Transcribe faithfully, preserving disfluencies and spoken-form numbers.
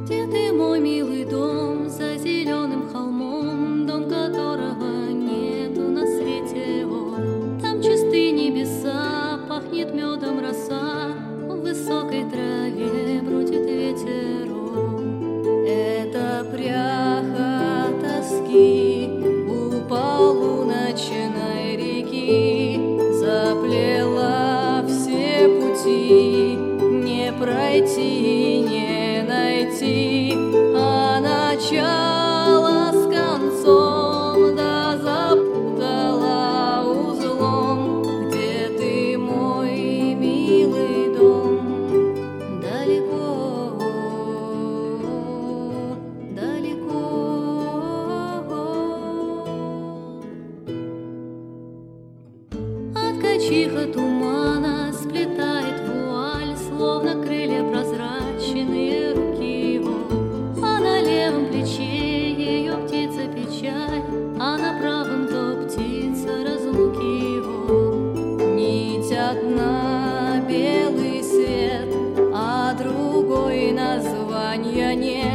Где ты, мой милый дом, за зеленым холмом, дом которого нету на свете? О, там чистые небеса, пахнет медом роса, в высокой траве бродит ветер. О, это пряха тоски у полуночной реки заплела все пути, не пройти, не найти, а начало с концом да запутала узлом. Где ты, мой милый дом? Далеко, далеко. От качиха тумана сплетает вуаль, словно крылья прозрачные руки его, а на левом плече ее птица печаль, а на правом то птица разлуки его. Нить одна белый свет, а другой названия нет.